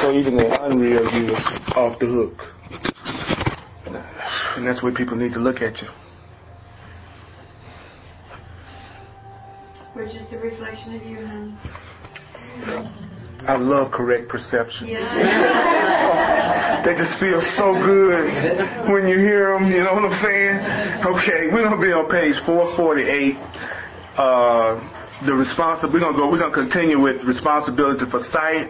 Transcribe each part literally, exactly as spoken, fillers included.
So even the unreal you is off the hook. And that's where people need to look at you. We're just a reflection of you, honey. I love correct perception. Yeah. They just feel so good when you hear them, you know what I'm saying? Okay, we're going to be on page four forty-eight. Uh, the responsi- we're going to go, we're going to continue with responsibility for sight.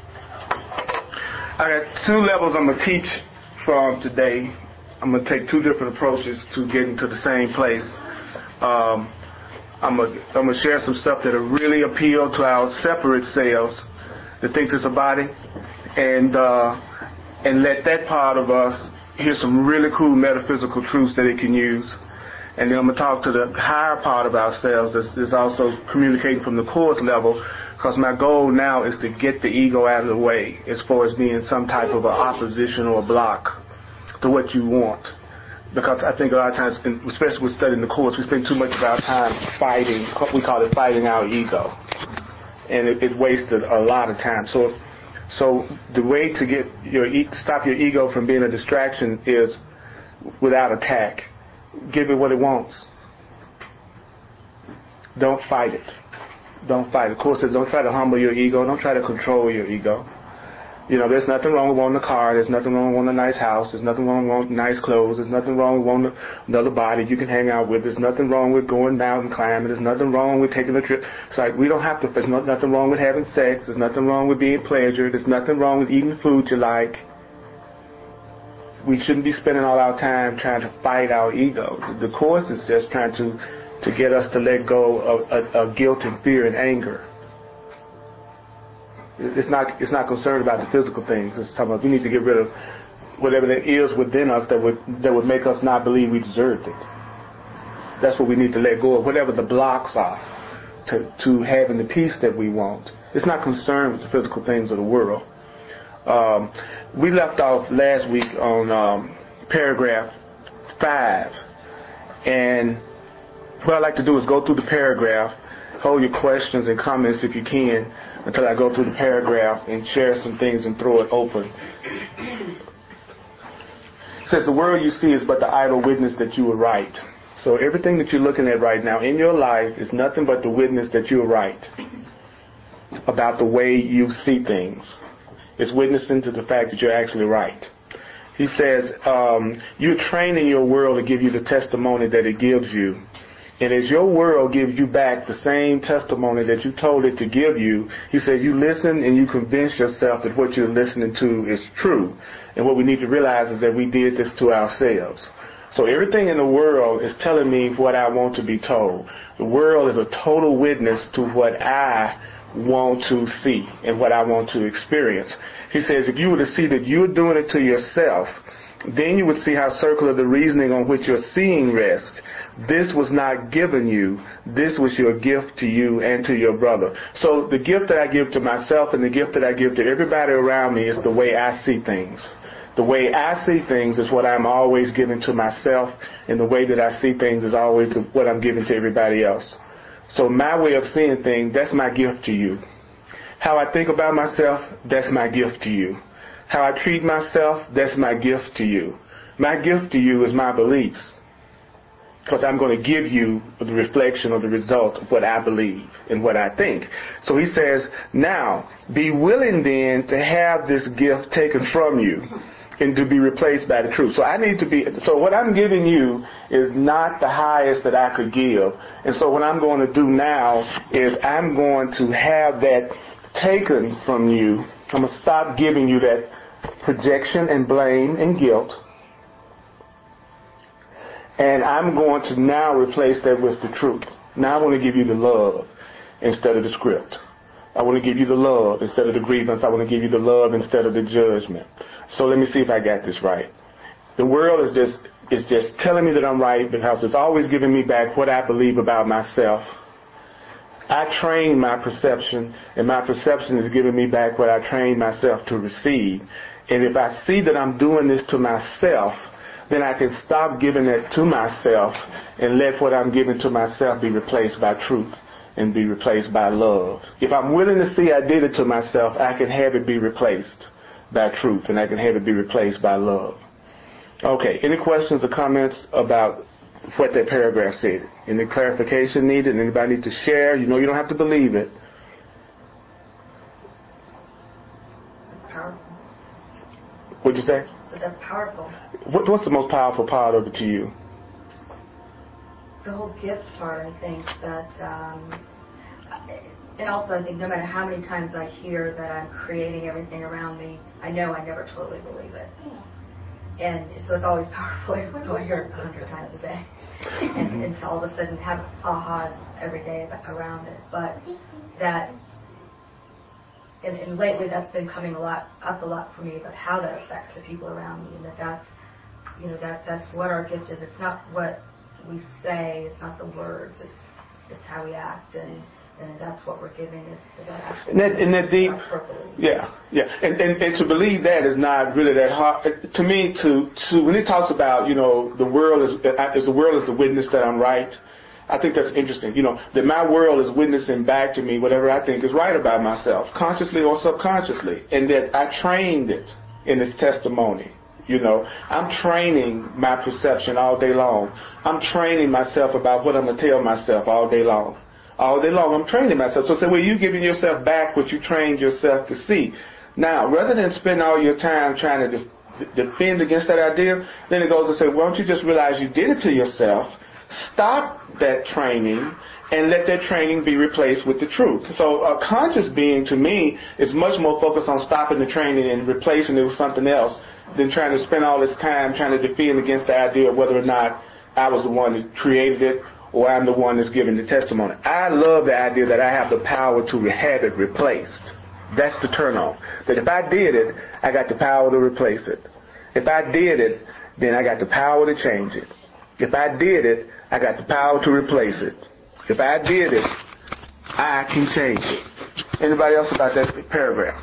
I got two levels I'm going to teach from today. I'm going to take two different approaches to getting to the same place. Um, I'm going to I'm going to share some stuff that will really appeal to our separate selves that thinks it's a body, and uh, and let that part of us hear some really cool metaphysical truths that it can use. And then I'm going to talk to the higher part of ourselves that's, that's also communicating from the course level, because my goal now is to get the ego out of the way as far as being some type of an opposition or a block to what you want. Because I think a lot of times, especially with studying the course, we spend too much of our time fighting. We call it fighting our ego. And it, it wasted a lot of time. So so the way to get your stop your ego from being a distraction is without attack. Give it what it wants. Don't fight it. Don't fight it. Of course, don't try to humble your ego. Don't try to control your ego. You know, there's nothing wrong with wanting a car. There's nothing wrong with wanting a nice house. There's nothing wrong with wanting nice clothes. There's nothing wrong with wanting another body you can hang out with. There's nothing wrong with going mountain climbing. There's nothing wrong with taking a trip. It's like we don't have to. There's nothing wrong with having sex. There's nothing wrong with being pleasured. There's nothing wrong with eating food you like. We shouldn't be spending all our time trying to fight our ego. The Course is just trying to, to get us to let go of, of, of guilt and fear and anger. It's not it's not concerned about the physical things. It's talking about we need to get rid of whatever there is within us that would that would make us not believe we deserved it. That's what we need to let go of, whatever the blocks are to, to having the peace that we want. It's not concerned with the physical things of the world. Um, we left off last week on um, paragraph five, and what I like to do is go through the paragraph, hold your questions and comments if you can until I go through the paragraph and share some things and throw it open. It says the world you see is but the idle witness that you were right. So everything that you're looking at right now in your life is nothing but the witness that you're right about the way you see things. It's witnessing to the fact that you're actually right. He says um, you're training your world to give you the testimony that it gives you. And as your world gives you back the same testimony that you told it to give you, he said you listen and you convince yourself that what you're listening to is true. And what we need to realize is that we did this to ourselves. So everything in the world is telling me what I want to be told. The world is a total witness to what I want to see and what I want to experience. He says if you were to see that you're doing it to yourself, then you would see how circular the reasoning on which you're seeing rests. This was not given you. This was your gift to you and to your brother. So the gift that I give to myself and the gift that I give to everybody around me is the way I see things. The way I see things is what I'm always giving to myself, and the way that I see things is always what I'm giving to everybody else. So my way of seeing things, that's my gift to you. How I think about myself, that's my gift to you. How I treat myself, that's my gift to you. My gift to you is my beliefs, because I'm going to give you the reflection or the result of what I believe and what I think. So he says, now, be willing then to have this gift taken from you and to be replaced by the truth. So I need to be, so what I'm giving you is not the highest that I could give. And so what I'm going to do now is I'm going to have that taken from you. I'm going to stop giving you that projection and blame and guilt. And I'm going to now replace that with the truth. Now I want to give you the love instead of the script. I want to give you the love instead of the grievance. I want to give you the love instead of the judgment. So let me see if I got this right. The world is just is just telling me that I'm right because it's always giving me back what I believe about myself. I train my perception, and my perception is giving me back what I trained myself to receive. And if I see that I'm doing this to myself, then I can stop giving it to myself and let what I'm giving to myself be replaced by truth and be replaced by love. If I'm willing to see I did it to myself, I can have it be replaced. by truth, and I can have it be replaced by love. Okay, any questions or comments about what that paragraph said? Any clarification needed? Anybody need to share? You know, you don't have to believe it. That's powerful. What'd you say? So that's powerful. What, what's the most powerful part of it to you? The whole gift part, I think, that, um, and also I think no matter how many times I hear that I'm creating everything around me, I know I never totally believe it. And so it's always powerful, even though I hear it a hundred times a day. And, and to all of a sudden have ahas every day around it. But that, and, and lately that's been coming a lot up a lot for me about how that affects the people around me, and that that's, you know, that that's what our gift is. It's not what we say, it's not the words, it's it's how we act, and, and that's what we're giving is, is our actual. And that, and that deep, yeah, yeah, and, and and to believe that is not really that hard to me. To to when it talks about, you know, the world is is the world is the witness that I'm right. I think that's interesting. You know, that my world is witnessing back to me whatever I think is right about myself, consciously or subconsciously, and that I trained it in its testimony. You know, I'm training my perception all day long. I'm training myself about what I'm going to tell myself all day long. All day long, I'm training myself. So say, well, you're giving yourself back what you trained yourself to see. Now, rather than spend all your time trying to de- defend against that idea, then it goes and say, why don't you just realize you did it to yourself, stop that training, and let that training be replaced with the truth. So a conscious being, to me, is much more focused on stopping the training and replacing it with something else than trying to spend all this time trying to defend against the idea of whether or not I was the one that created it or I'm the one that's giving the testimony. I love the idea that I have the power to have it replaced. That's the turn on. That if I did it, I got the power to replace it. If I did it, then I got the power to change it. If I did it, I got the power to replace it. If I did it, I can change it. Anybody else about that paragraph?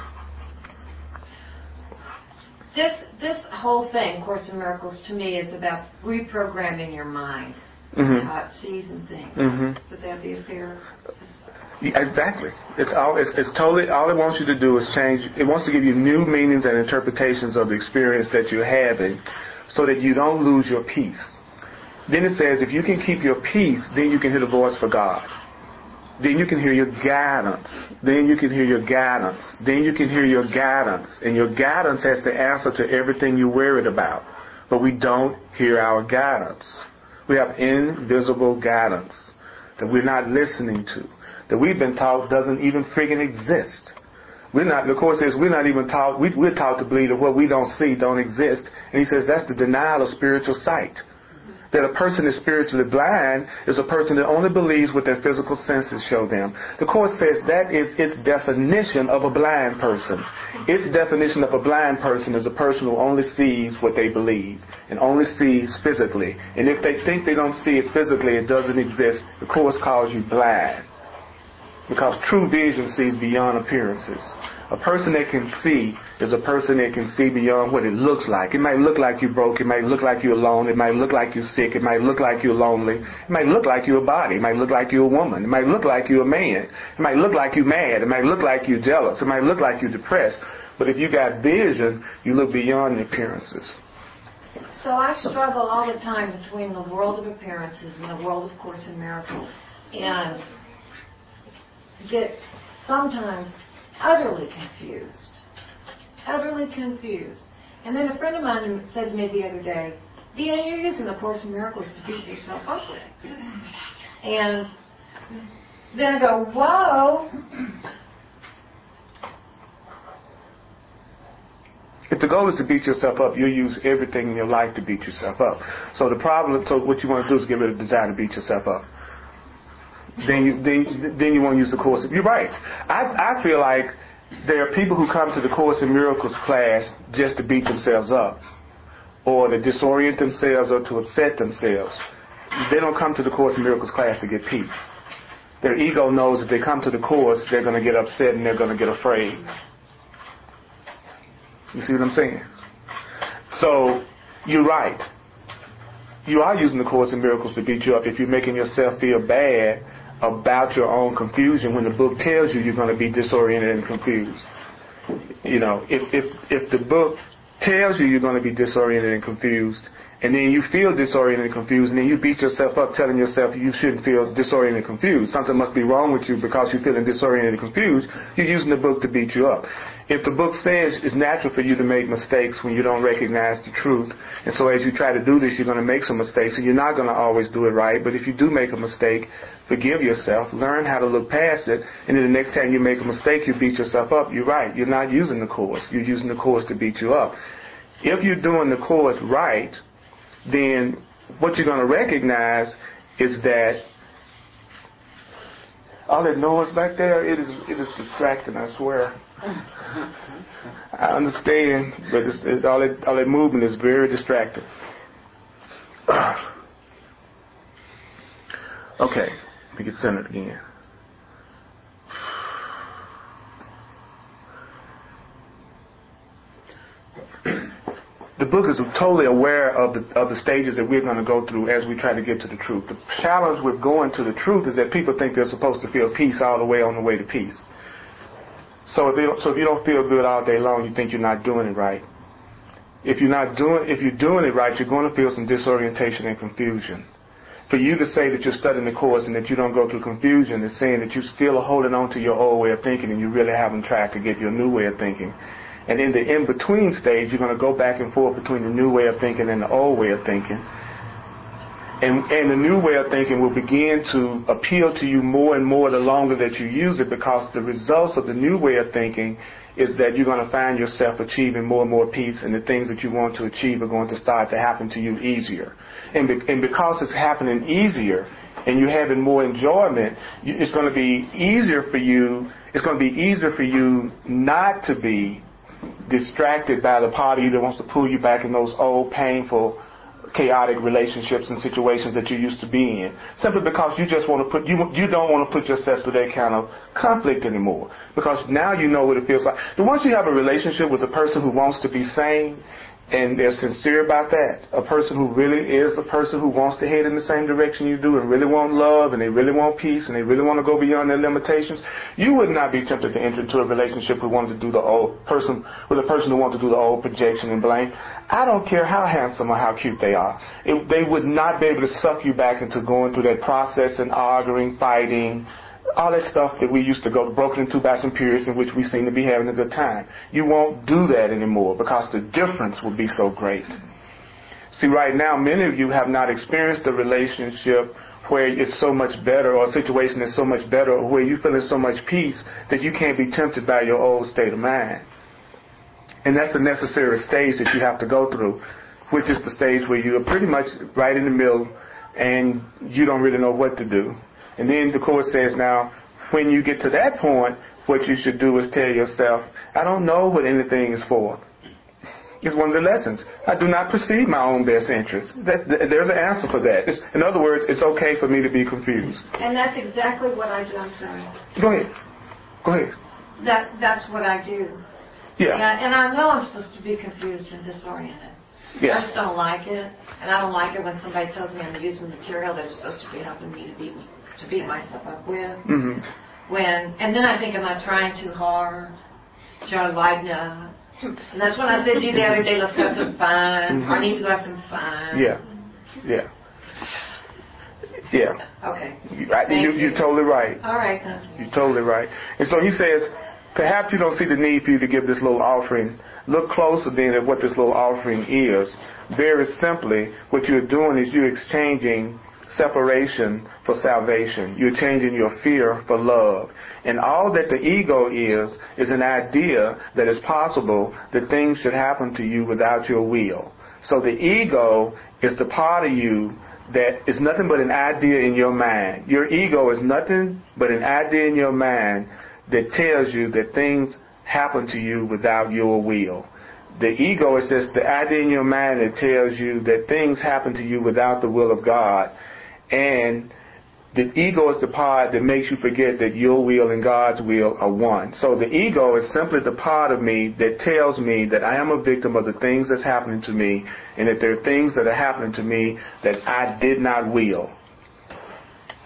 This this whole thing, Course in Miracles, to me is about reprogramming your mind, Mm-hmm. how it sees and things. Mm-hmm. Would that be a fair? Yeah, exactly. It's all. It's, it's totally. All it wants you to do is change. It wants to give you new meanings and interpretations of the experience that you're having, so that you don't lose your peace. Then it says, if you can keep your peace, then you can hear the voice for God. Then you can hear your guidance. Then you can hear your guidance. Then you can hear your guidance. And your guidance has the answer to everything you're worried about. But we don't hear our guidance. We have invisible guidance that we're not listening to, that we've been taught doesn't even friggin' exist. We're not, the Course says we're not even taught, we, we're taught to believe that what we don't see don't exist. And he says that's the denial of spiritual sight. That a person is spiritually blind is a person that only believes what their physical senses show them. The Course says that is its definition of a blind person. Its definition of a blind person is a person who only sees what they believe and only sees physically. And if they think they don't see it physically, it doesn't exist. The Course calls you blind. Because true vision sees beyond appearances. A person that can see is a person that can see beyond what it looks like. It might look like you're broke. It might look like you're alone. It might look like you're sick. It might look like you're lonely. It might look like you're a body. It might look like you're a woman. It might look like you're a man. It might look like you're mad. It might look like you're jealous. It might look like you're depressed. But if you got vision, you look beyond the appearances. So I struggle all the time between the world of appearances and the world of Course in Miracles, and get sometimes utterly confused. Utterly confused. And then a friend of mine said to me the other day, Deanne, you're using the Course in Miracles to beat yourself up with. And then I go, whoa. If the goal is to beat yourself up, you'll use everything in your life to beat yourself up. So the problem, so what you want to do is get rid of the desire to beat yourself up. Then you then, then you won't use the Course. You're right. I I feel like there are people who come to the Course in Miracles class just to beat themselves up, or to disorient themselves, or to upset themselves. They don't come to the Course in Miracles class to get peace. Their ego knows if they come to the Course, they're going to get upset and they're going to get afraid. You see what I'm saying? So you're right. You are using the Course in Miracles to beat you up if you're making yourself feel bad about your own confusion when the book tells you you're going to be disoriented and confused. You know, if if if the book tells you you're going to be disoriented and confused, and then you feel disoriented and confused, and then you beat yourself up telling yourself you shouldn't feel disoriented and confused. Something must be wrong with you because you're feeling disoriented and confused. You're using the book to beat you up. If the book says it's natural for you to make mistakes when you don't recognize the truth, and so as you try to do this, you're going to make some mistakes, and you're not going to always do it right, but if you do make a mistake, forgive yourself, learn how to look past it, and then the next time you make a mistake, you beat yourself up. You're right. You're not using the Course. You're using the Course to beat you up. If you're doing the Course right, then what you're going to recognize is that all that noise back there, it is it is distracting, I swear. I understand, but it's, it, all, that, all that movement is very distracting. Okay, let me get centered again. The book is totally aware of the of the stages that we're going to go through as we try to get to the truth. The challenge with going to the truth is that people think they're supposed to feel peace all the way on the way to peace. So if they don't, so if you don't feel good all day long, you think you're not doing it right. If you're not doing if you're doing it right, you're going to feel some disorientation and confusion. For you to say that you're studying the Course and that you don't go through confusion is saying that you still are holding on to your old way of thinking and you really haven't tried to get your new way of thinking. And in the in-between stage, you're going to go back and forth between the new way of thinking and the old way of thinking. And, and the new way of thinking will begin to appeal to you more and more the longer that you use it, because the results of the new way of thinking is that you're going to find yourself achieving more and more peace, and the things that you want to achieve are going to start to happen to you easier. And, be, and because it's happening easier and you're having more enjoyment, you, it's going to be easier for you, it's going to be easier for you not to be distracted by the part of you that wants to pull you back in those old, painful, chaotic relationships and situations that you used to be in, simply because you just want to put you you don't want to put yourself through that kind of conflict anymore, because now you know what it feels like. But once you have a relationship with a person who wants to be sane and they're sincere about that, a person who really is a person who wants to head in the same direction you do and really want love and they really want peace and they really want to go beyond their limitations, you would not be tempted to enter into a relationship with wanting to do the old person with a person who wants to do the old projection and blame. I don't care how handsome or how cute they are. It, they would not be able to suck you back into going through that process and arguing, fighting, all that stuff that we used to go broken into by some periods in which we seem to be having a good time. You won't do that anymore because the difference will be so great. See, right now, many of you have not experienced a relationship where it's so much better, or a situation that's so much better, or where you're feeling so much peace that you can't be tempted by your old state of mind. And that's a necessary stage that you have to go through, which is the stage where you are pretty much right in the middle and you don't really know what to do. And then the Course says, now, when you get to that point, what you should do is tell yourself, I don't know what anything is for. It's one of the lessons. I do not perceive my own best interest. That, there's an answer for that. It's, in other words, it's okay for me to be confused. And that's exactly what I do. I'm sorry. Go ahead. Go ahead. That That's what I do. Yeah. And I, and I know I'm supposed to be confused and disoriented. Yeah. I just don't like it. And I don't like it when somebody tells me I'm using material that's supposed to be helping me to beat me. to beat myself up with. Mm-hmm. When and then I think, am I trying too hard? Should I lighten up? And that's when I said to you the other day, let's go have some fun. Mm-hmm. I need to go have some fun. Yeah. Yeah. Yeah. Okay. Right. You, you're totally right. All right. You're totally right. And so he says, perhaps you don't see the need for you to give this little offering. Look closer then at what this little offering is. Very simply, what you're doing is you're exchanging separation for salvation. You're changing your fear for love. And all that the ego is, is an idea that it's possible that things should happen to you without your will. So the ego is the part of you that is nothing but an idea in your mind. Your ego is nothing but an idea in your mind that tells you that things happen to you without your will. The ego is just the idea in your mind that tells you that things happen to you without the will of God. And the ego is the part that makes you forget that your will and God's will are one. So the ego is simply the part of me that tells me that I am a victim of the things that's happening to me, and that there are things that are happening to me that I did not will.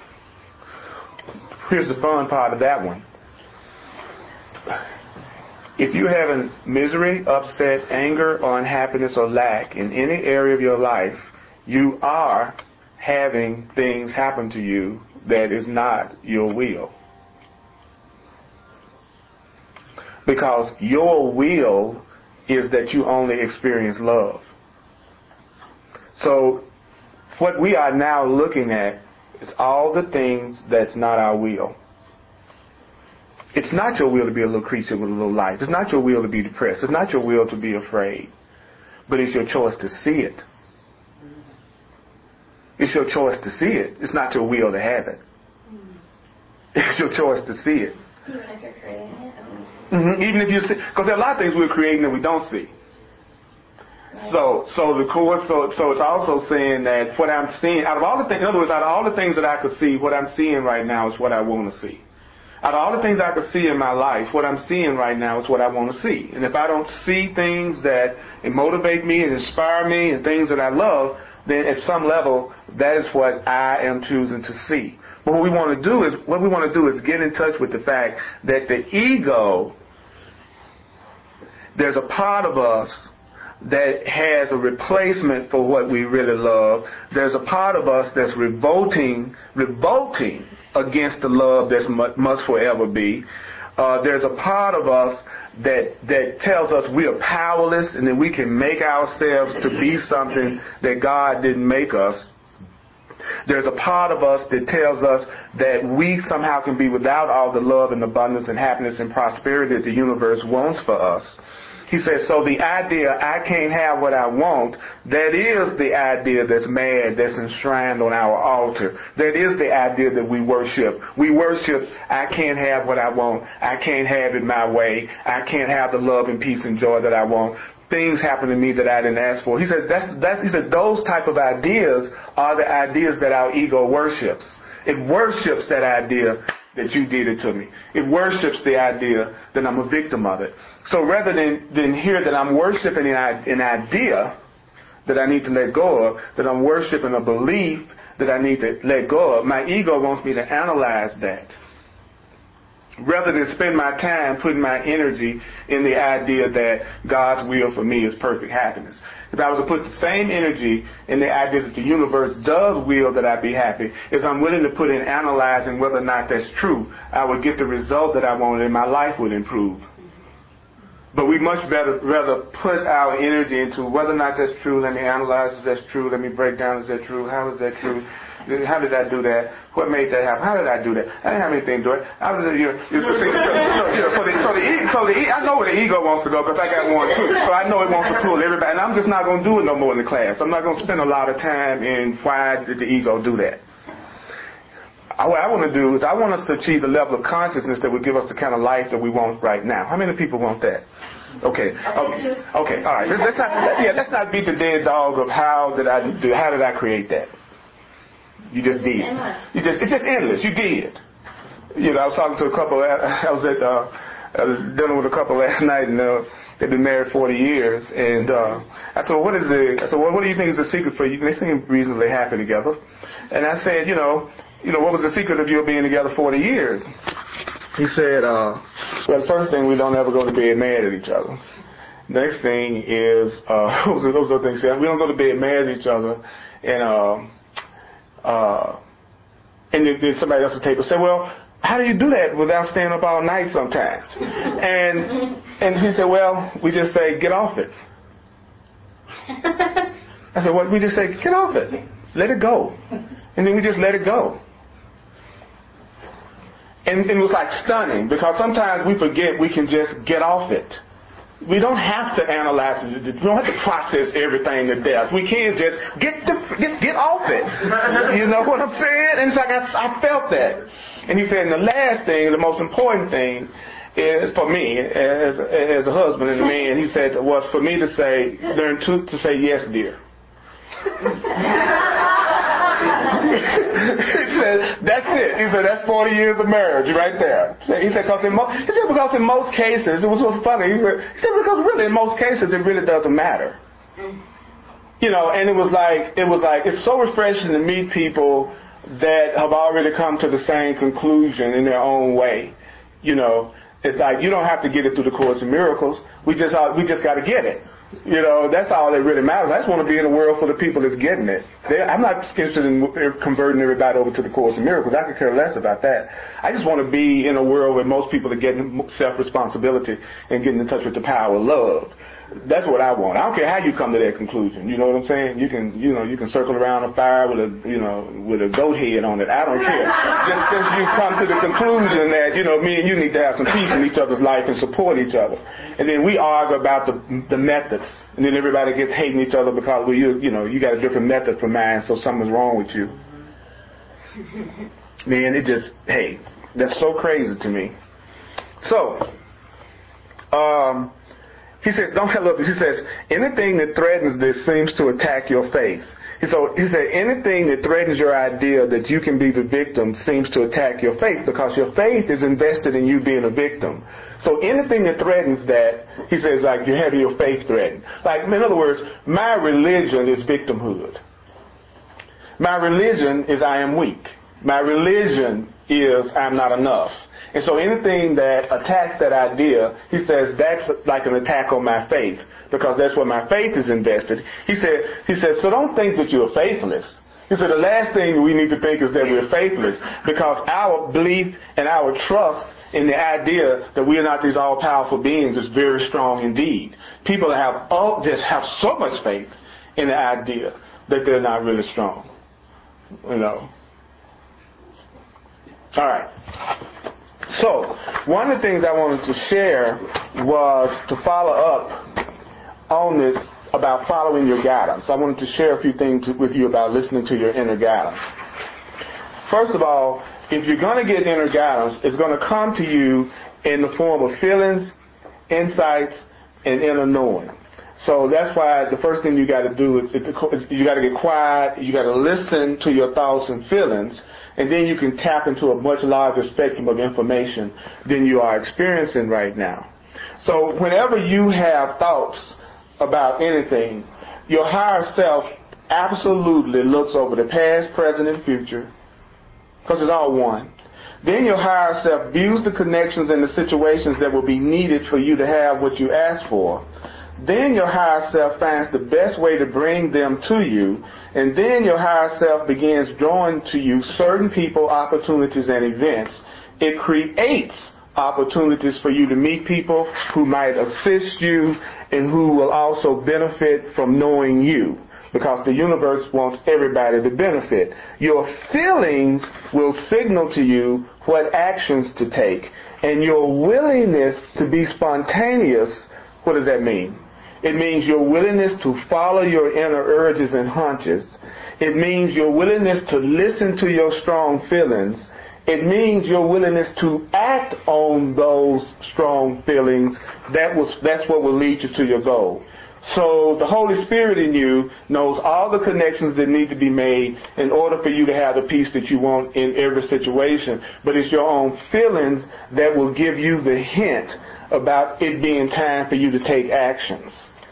Here's the fun part of that one. If you're having misery, upset, anger, or unhappiness or lack in any area of your life, you are having things happen to you that is not your will. Because your will is that you only experience love. So what we are now looking at is all the things that's not our will. It's not your will to be a little creature with a little life. It's not your will to be depressed. It's not your will to be afraid. But it's your choice to see it. It's your choice to see it. It's not your will to have it. It's your choice to see it. Even if you're creating it? Mm-hmm. Even if you see, because there are a lot of things we're creating that we don't see. Right. So, so the course, so, so it's also saying that what I'm seeing, out of all the things, in other words, out of all the things that I could see, what I'm seeing right now is what I want to see. Out of all the things I could see in my life, what I'm seeing right now is what I want to see. And if I don't see things that motivate me and inspire me and things that I love, then at some level, that is what I am choosing to see. But what we want to do is, what we want to do is get in touch with the fact that the ego, there's a part of us that has a replacement for what we really love. There's a part of us that's revolting, revolting against the love that must forever be. Uh, there's a part of us that that tells us we are powerless and that we can make ourselves to be something that God didn't make us. There's a part of us that tells us that we somehow can be without all the love and abundance and happiness and prosperity that the universe wants for us. He says, so the idea I can't have what I want, that is the idea that's mad, that's enshrined on our altar. That is the idea that we worship. We worship, I can't have what I want. I can't have it my way. I can't have the love and peace and joy that I want. Things happen to me that I didn't ask for. He said, that's, that's, he said, those type of ideas are the ideas that our ego worships. It worships that idea that you did it to me. It worships the idea that I'm a victim of it. So rather than, than hear that I'm worshiping an, an idea that I need to let go of, that I'm worshiping a belief that I need to let go of, my ego wants me to analyze that. Rather than spend my time putting my energy in the idea that God's will for me is perfect happiness. If I was to put the same energy in the idea that the universe does will that I be happy, as I'm willing to put in analyzing whether or not that's true, I would get the result that I wanted and my life would improve. But we much better rather put our energy into whether or not that's true. Let me analyze if that's true. Let me break down, is that true? How is that true? How did I do that? What made that happen? How did I do that? I didn't have anything to do it. I was, you know, so, so, so, you know, so the, so the, so the, I know where the ego wants to go because I got one too. So I know it wants to pull everybody. And I'm just not going to do it no more in the class. I'm not going to spend a lot of time in why did the ego do that. What I want to do is I want us to achieve the level of consciousness that would give us the kind of life that we want right now. How many people want that? Okay. Okay. Okay. All right. Let's, let's not. Yeah. Let's not beat the dead dog of how did I do. How did I create that? You just did. You just. It's just endless. You did. You know. I was talking to a couple. I was at uh, uh, dealing with a couple last night, and uh, they've been married forty years. And uh, I said, well, "What is the?" I said, "Well, what do you think is the secret for you?" They seem reasonably happy together. And I said, you know. You know, what was the secret of your being together forty years? He said, uh, well, the first thing, we don't ever go to bed mad at each other. Next thing is, uh, what was the, what was the other thing he said? We don't go to bed mad at each other. And, uh, uh, and then, then somebody else will take and say, well, how do you do that without staying up all night sometimes? And, and he said, well, we just say, get off it. I said, well, we just say, get off it. Let it go. And then we just let it go. And it was like stunning because sometimes we forget we can just get off it. We don't have to analyze it. We don't have to process everything to death. We can just get the, just get off it. You know what I'm saying? And it's like I, I felt that. And he said, and the last thing, the most important thing is for me as, as a husband and a man, he said, was for me to say, learn to, to say yes, dear. He said, that's it. He said, that's forty years of marriage right there. He said, because in, mo- he said, because in most cases, it was so funny. He said, he said, because really in most cases it really doesn't matter. You know, and it was like, it was like, it's so refreshing to meet people that have already come to the same conclusion in their own way. You know, It's like you don't have to get it through the Course in Miracles. We just uh, we just got to get it. You know, that's all that really matters. I just want to be in a world full of people that's getting it. They, I'm not interested in converting everybody over to the Course in Miracles. I could care less about that. I just want to be in a world where most people are getting self-responsibility and getting in touch with the power of love. That's what I want. I don't care how you come to that conclusion. You know what I'm saying? You can, you know, you can circle around a fire with a, you know, with a goat head on it. I don't care. Just, just you come to the conclusion that, you know, me and you need to have some peace in each other's life and support each other. And then we argue about the the methods. And then everybody gets hating each other because, well, you, you know, you got a different method from mine, so something's wrong with you. Man, it just, hey, that's so crazy to me. So, um, he said, don't help He says, anything that threatens this seems to attack your faith. So he said, anything that threatens your idea that you can be the victim seems to attack your faith, because your faith is invested in you being a victim. So anything that threatens that, he says, like you're having your faith threatened. Like, in other words, my religion is victimhood. My religion is I am weak. My religion is I'm not enough. And so anything that attacks that idea, he says that's like an attack on my faith, because that's where my faith is invested. He said, he said, so don't think that you're faithless. He said the last thing we need to think is that we're faithless, because our belief and our trust in the idea that we are not these all-powerful beings is very strong indeed. People have all, just have so much faith in the idea that they're not really strong. You know. All right. So, one of the things I wanted to share was to follow up on this about following your guidance. I wanted to share a few things with you about listening to your inner guidance. First of all, if you're going to get inner guidance, it's going to come to you in the form of feelings, insights, and inner knowing. So that's why the first thing you got to do is, is you got to get quiet, you got to listen to your thoughts and feelings, and then you can tap into a much larger spectrum of information than you are experiencing right now. So whenever you have thoughts about anything, your higher self absolutely looks over the past, present, and future, because it's all one. Then your higher self views the connections and the situations that will be needed for you to have what you ask for. Then your higher self finds the best way to bring them to you, and then your higher self begins drawing to you certain people, opportunities, and events. It creates opportunities for you to meet people who might assist you and who will also benefit from knowing you, because the universe wants everybody to benefit. Your feelings will signal to you what actions to take, and your willingness to be spontaneous, what does that mean? It means your willingness to follow your inner urges and hunches. It means your willingness to listen to your strong feelings. It means your willingness to act on those strong feelings. That was, that's what will lead you to your goal. So the Holy Spirit in you knows all the connections that need to be made in order for you to have the peace that you want in every situation. But it's your own feelings that will give you the hint about it being time for you to take actions.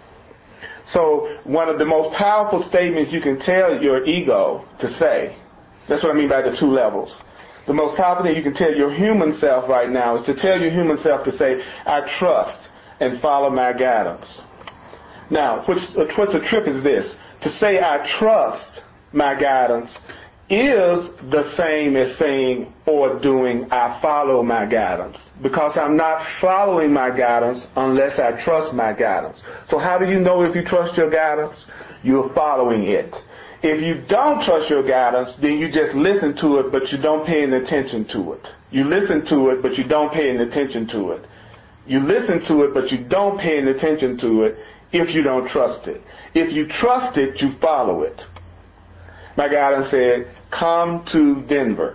So one of the most powerful statements you can tell your ego to say, that's what I mean by the two levels. The most powerful thing you can tell your human self right now is to tell your human self to say, I trust and follow my guidance. Now, what's, what's a trip is this. To say I trust my guidance is the same as saying or doing I follow my guidance, because I'm not following my guidance unless I trust my guidance. So how do you know if you trust your guidance? You're following it. If you don't trust your guidance, then you just listen to it, but you don't pay any attention to it. You listen to it, but you don't pay any attention to it. You listen to it, but you don't pay any attention to it if you don't trust it. If you trust it, you follow it. My guidance said, come to Denver.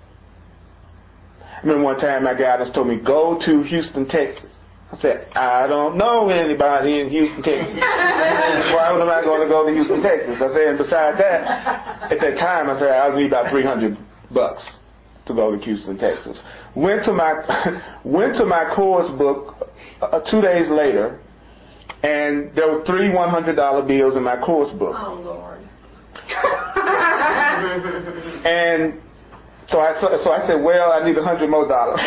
I remember one time my guidance told me, go to Houston, Texas. I said, I don't know anybody in Houston, Texas. Why am I going to go to Houston, Texas? I said, and besides that, at that time, I said, I'll need about three hundred bucks to go to Houston, Texas. Went to my, went to my course book uh, two days later, and there were three one hundred dollar bills in my course book. Oh, Lord. And So I, so, so I said, well, I need a hundred more dollars.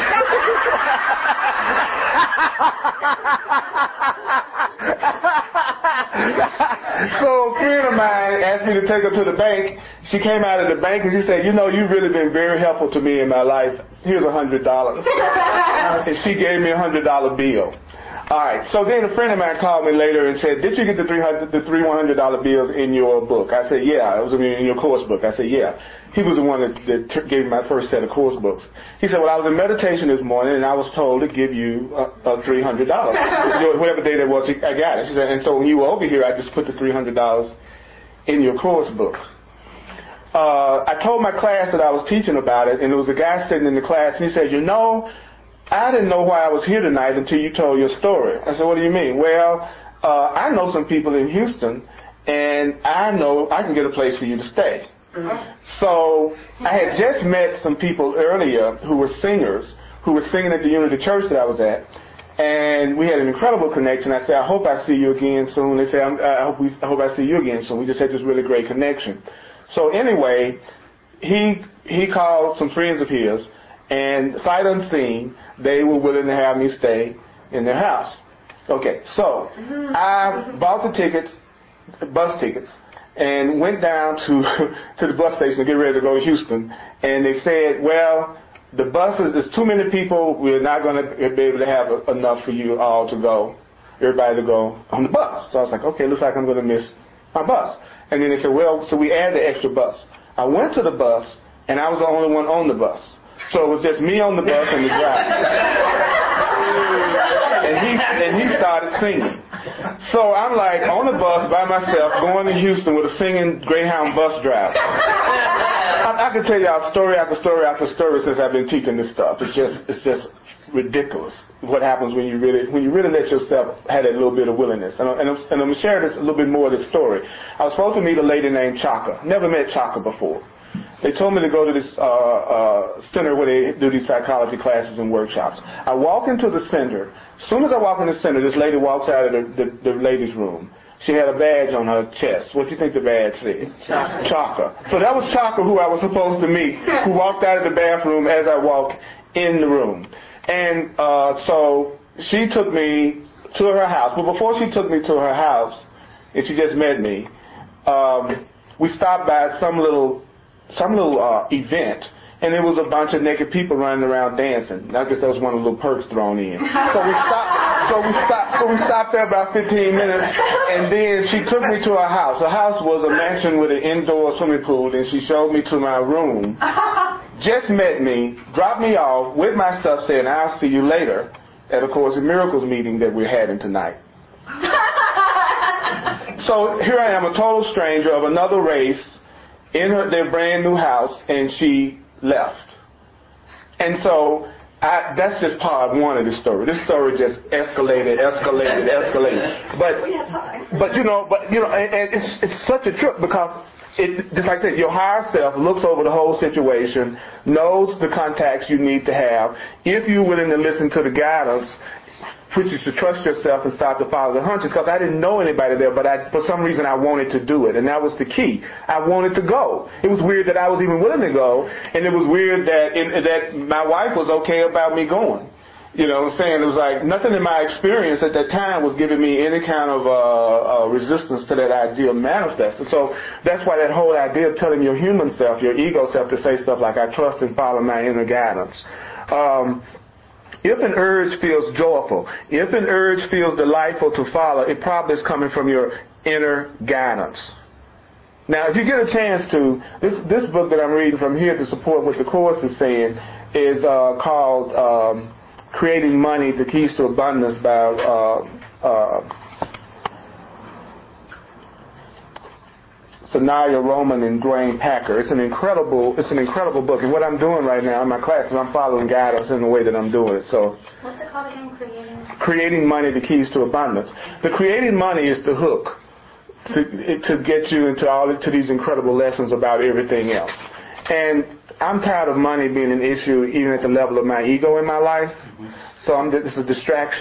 So a friend of mine asked me to take her to the bank. She came out of the bank and she said, you know, you've really been very helpful to me in my life. Here's a hundred dollars. And she gave me a hundred dollar bill. All right. So then a friend of mine called me later and said, did you get the three hundred, the three one hundred dollar bills in your book? I said, yeah. It was in your course book. I said, yeah. He was the one that, that t- gave me my first set of course books. He said, well, I was in meditation this morning and I was told to give you uh, uh, three hundred dollars. Whatever day that was, I got it. She said, and so when you were over here, I just put the three hundred dollars in your course book. Uh, I told my class that I was teaching about it, and there was a guy sitting in the class, and he said, you know, I didn't know why I was here tonight until you told your story. I said, what do you mean? Well, uh, I know some people in Houston, and I know I can get a place for you to stay. Mm-hmm. So I had just met some people earlier who were singers, who were singing at the Unity Church that I was at, and we had an incredible connection. I said, I hope I see you again soon. They said, I hope, we, I hope I see you again soon. We just had this really great connection. So anyway, he he called some friends of his, and sight unseen, they were willing to have me stay in their house. Okay, so I bought the tickets, bus tickets, and went down to to the bus station to get ready to go to Houston. And they said, well, the buses, there's too many people. We're not going to be able to have enough for you all to go, everybody to go on the bus. So I was like, okay, looks like I'm going to miss my bus. And then they said, well, so we added the extra bus. I went to the bus, and I was the only one on the bus. So it was just me on the bus and the driver. and he and he started singing. So I'm like on the bus by myself going to Houston with a singing Greyhound bus driver. I, I can tell y'all story after story after story since I've been teaching this stuff. It's just it's just ridiculous what happens when you really when you really let yourself have that little bit of willingness. And, and, I'm, and I'm going to share this a little bit more of this story. I was supposed to meet a lady named Chaka. Never met Chaka before. They told me to go to this uh, uh, center where they do these psychology classes and workshops. I walk into the center. As soon as I walk in the center, this lady walks out of the, the, the ladies' room. She had a badge on her chest. What do you think the badge said? Chaka. Chaka. So that was Chaka, who I was supposed to meet, who walked out of the bathroom as I walked in the room. And uh, so she took me to her house. But before she took me to her house, and she just met me, um, we stopped by some little some little uh, event, and there was a bunch of naked people running around dancing. I guess that was one of the little perks thrown in. So we stopped. So we stopped. So we stopped there about fifteen minutes, and then she took me to her house. Her house was a mansion with an indoor swimming pool, and she showed me to my room. Just met me, dropped me off with my stuff, saying, "I'll see you later," at a Course in Miracles meeting that we're having tonight. So here I am, a total stranger of another race, in her, their brand new house, and she left. And so I, that's just part one of this story. This story just escalated, escalated, escalated. But but you know, but you know, and, and it's it's such a trip because it just like that. Your higher self looks over the whole situation, knows the contacts you need to have. If you're willing to listen to the guidance, which is to trust yourself and start to follow the hunches, because I didn't know anybody there, but I, for some reason I wanted to do it, and that was the key. I wanted to go. It was weird that I was even willing to go, and it was weird that it, that my wife was okay about me going. You know what I'm saying? It was like nothing in my experience at that time was giving me any kind of uh, uh, resistance to that idea manifesting. So that's why that whole idea of telling your human self, your ego self, to say stuff like, I trust and follow my inner guidance. Um, If an urge feels joyful, if an urge feels delightful to follow, it probably is coming from your inner guidance. Now, if you get a chance to, this this book that I'm reading from here to support what the Course is saying is uh, called um, Creating Money, The Keys to Abundance by uh, uh, Sanaya Roman and Graham Packer. It's an incredible, it's an incredible book. And what I'm doing right now in my classes, I'm following guidance in the way that I'm doing it. So, what's it called again? Creating. Creating Money, The Keys to Abundance. The creating money is the hook to to get you into all to these incredible lessons about everything else. And I'm tired of money being an issue, even at the level of my ego in my life. So I'm, this is a distraction.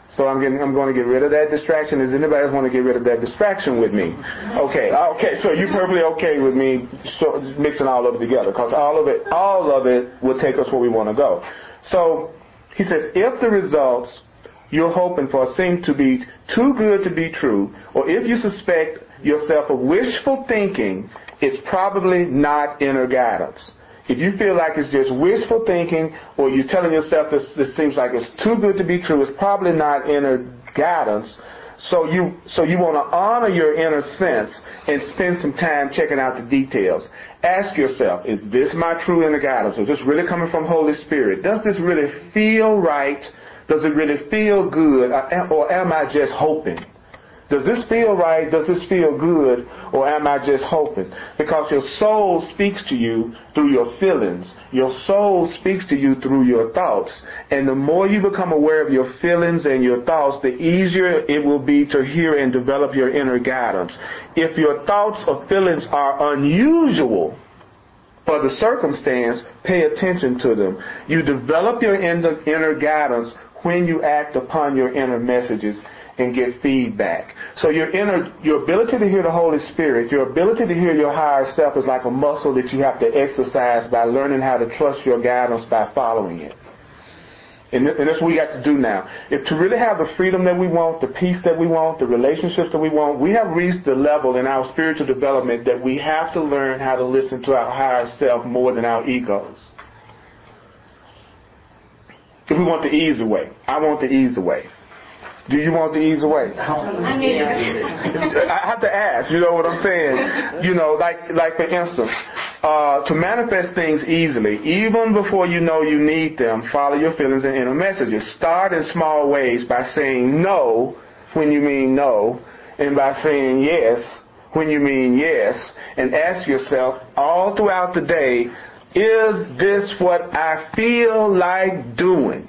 So I'm getting, I'm going to get rid of that distraction. Does anybody else want to get rid of that distraction with me? Okay, okay. So you're perfectly okay with me so, mixing all of it together, because all of it, all of it will take us where we want to go. So he says, if the results you're hoping for seem to be too good to be true, or if you suspect yourself of wishful thinking, it's probably not inner guidance. If you feel like it's just wishful thinking, or you're telling yourself this, this seems like it's too good to be true, it's probably not inner guidance. So you so you want to honor your inner sense and spend some time checking out the details. Ask yourself, is this my true inner guidance? Is this really coming from Holy Spirit? Does this really feel right? Does it really feel good? Or am I just hoping? Does this feel right? Does this feel good? Or am I just hoping? Because your soul speaks to you through your feelings. Your soul speaks to you through your thoughts. And the more you become aware of your feelings and your thoughts, the easier it will be to hear and develop your inner guidance. If your thoughts or feelings are unusual for the circumstance, pay attention to them. You develop your inner, inner guidance when you act upon your inner messages and get feedback. So your inner, your ability to hear the Holy Spirit, your ability to hear your higher self is like a muscle that you have to exercise by learning how to trust your guidance by following it. And, th- and that's what we got to do now. If to really have the freedom that we want, the peace that we want, the relationships that we want, we have reached the level in our spiritual development that we have to learn how to listen to our higher self more than our egos. If we want the easy way, I want the easy way. Do you want the easy way? I need it. I have to ask, you know what I'm saying? You know, like, like for instance, uh, to manifest things easily, even before you know you need them, follow your feelings and inner messages. Start in small ways by saying no when you mean no, and by saying yes when you mean yes, and ask yourself all throughout the day, is this what I feel like doing?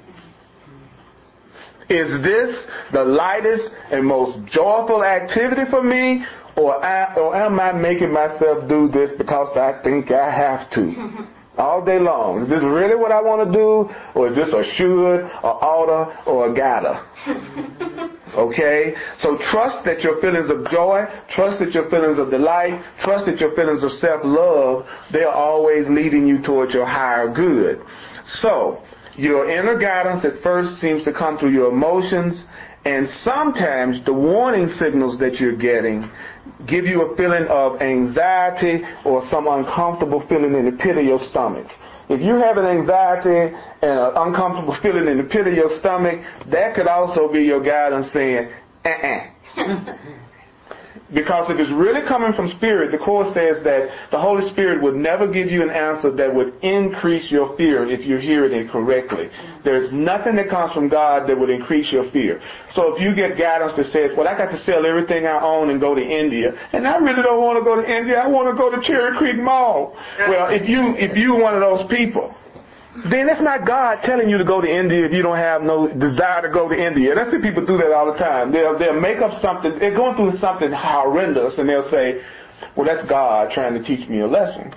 Is this the lightest and most joyful activity for me, or, I, or am I making myself do this because I think I have to? All day long. Is this really what I want to do, or is this a should, a oughta, or a gotta? Okay? So trust that your feelings of joy, trust that your feelings of delight, trust that your feelings of self-love, they are always leading you towards your higher good. So, your inner guidance at first seems to come through your emotions, and sometimes the warning signals that you're getting give you a feeling of anxiety or some uncomfortable feeling in the pit of your stomach. If you're having anxiety and an uncomfortable feeling in the pit of your stomach, that could also be your guidance saying, uh-uh. Because if it's really coming from Spirit, the Course says that the Holy Spirit would never give you an answer that would increase your fear if you're hearing it correctly. There's nothing that comes from God that would increase your fear. So if you get guidance that says, well, I got to sell everything I own and go to India, and I really don't want to go to India, I want to go to Cherry Creek Mall. Well, if you if you're one of those people, then it's not God telling you to go to India if you don't have no desire to go to India. And I see people do that all the time. They'll, they'll make up something. They're going through something horrendous, and they'll say, well, that's God trying to teach me a lesson.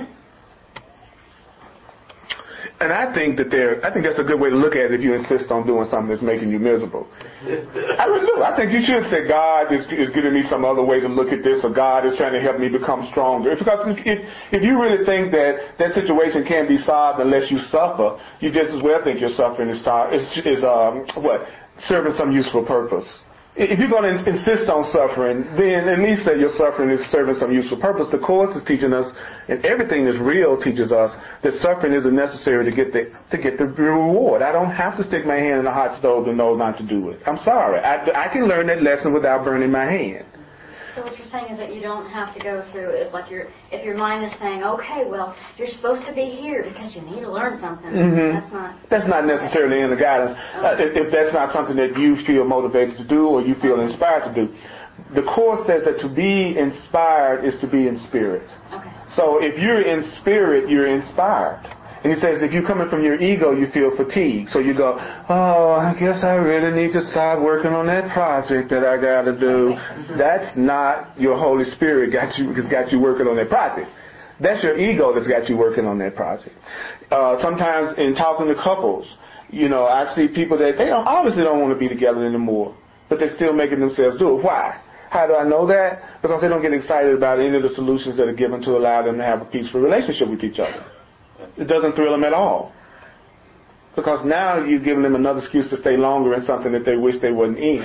And I think that they're, I think that's a good way to look at it if you insist on doing something that's making you miserable. I really do. I think you should say God is, is giving me some other way to look at this, or God is trying to help me become stronger. Because if, if you really think that that situation can't be solved unless you suffer, you just as well think your suffering is, is, is um, what, serving some useful purpose. If you're going to insist on suffering, then at least say your suffering is serving some useful purpose. The Course is teaching us, and everything that's real teaches us, that suffering isn't necessary to get the to get the reward. I don't have to stick my hand in a hot stove and know not to do it. I'm sorry. I, I can learn that lesson without burning my hand. So what you're saying is that you don't have to go through it. Like your, if your mind is saying, okay, well, you're supposed to be here because you need to learn something. Mm-hmm. That's not. That's not necessarily in the guidance. Uh, if, if that's not something that you feel motivated to do or you feel inspired to do. The Course says that to be inspired is to be in spirit. Okay. So if you're in spirit, you're inspired. And he says if you're coming from your ego, you feel fatigued. So you go, oh, I guess I really need to start working on that project that I got to do. That's not your Holy Spirit got you, has got you working on that project. That's your ego that's got you working on that project. Uh, sometimes in talking to couples, You know, I see people that they don't, obviously don't want to be together anymore, but they're still making themselves do it. Why? How do I know that? Because they don't get excited about any of the solutions that are given to allow them to have a peaceful relationship with each other. It doesn't thrill them at all. Because now you've given them another excuse to stay longer in something that they wish they wasn't in.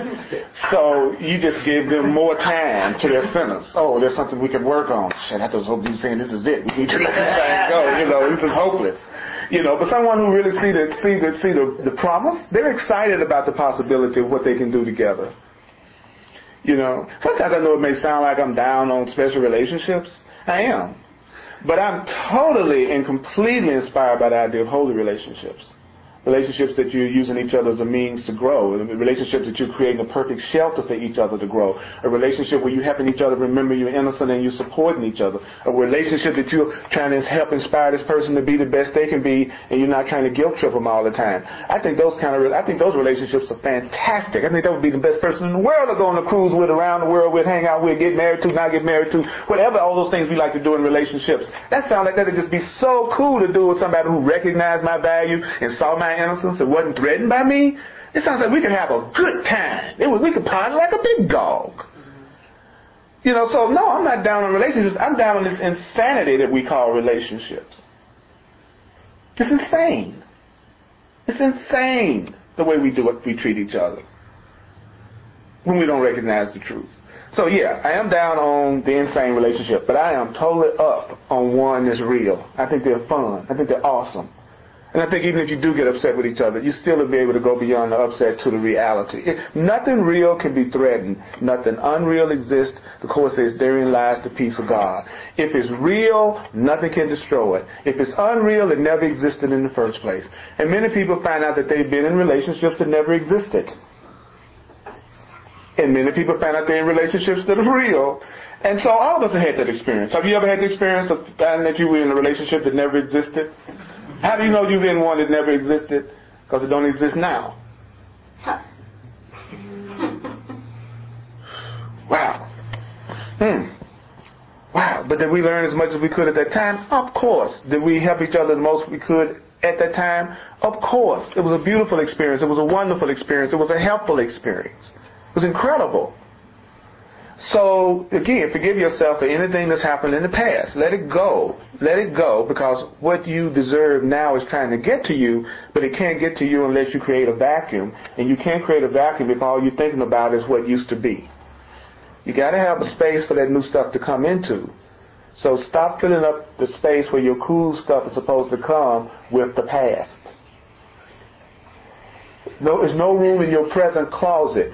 So you just give them more time to their sentence. Oh, there's something we can work on. Shit, I was hoping you were saying this is it. We need to let this thing go. You know, this is hopeless. You know, but someone who really see the see the see the, the promise, they're excited about the possibility of what they can do together. You know, sometimes I know it may sound like I'm down on special relationships. I am. But I'm totally and completely inspired by the idea of holy relationships. Relationships that you're using each other as a means to grow. A relationship that you're creating a perfect shelter for each other to grow. A relationship where you're helping each other remember you're innocent and you're supporting each other. A relationship that you're trying to help inspire this person to be the best they can be and you're not trying to guilt trip them all the time. I think those kind of, I think those relationships are fantastic. I think that would be the best person in the world to go on a cruise with, around the world with, hang out with, get married to, not get married to, whatever, all those things we like to do in relationships. That sounds like that would just be so cool to do with somebody who recognized my value and saw my innocence and wasn't threatened by me. It sounds like we could have a good time. It was, we could party like a big dog. You know, so no, I'm not down on relationships. I'm down on this insanity that we call relationships. It's insane. It's insane the way we do it, we treat each other when we don't recognize the truth. So yeah, I am down on the insane relationship, but I am totally up on one that's real. I think they're fun. I think they're awesome. And I think even if you do get upset with each other, you still will be able to go beyond the upset to the reality. It, nothing real can be threatened. Nothing unreal exists. The Course says, therein lies the peace of God. If it's real, nothing can destroy it. If it's unreal, it never existed in the first place. And many people find out that they've been in relationships that never existed. And many people find out they're in relationships that are real. And so all of us have had that experience. Have you ever had the experience of finding that you were in a relationship that never existed? How do you know you've been one that never existed? Because it don't exist now. Wow. Hmm. Wow. But did we learn as much as we could at that time? Of course. Did we help each other the most we could at that time? Of course. It was a beautiful experience. It was a wonderful experience. It was a helpful experience. It was incredible. So, again, forgive yourself for anything that's happened in the past. Let it go. Let it go, because what you deserve now is trying to get to you, but it can't get to you unless you create a vacuum. And you can't create a vacuum if all you're thinking about is what used to be. You got to have a space for that new stuff to come into. So stop filling up the space where your cool stuff is supposed to come with the past. No, there's no room in your present closet.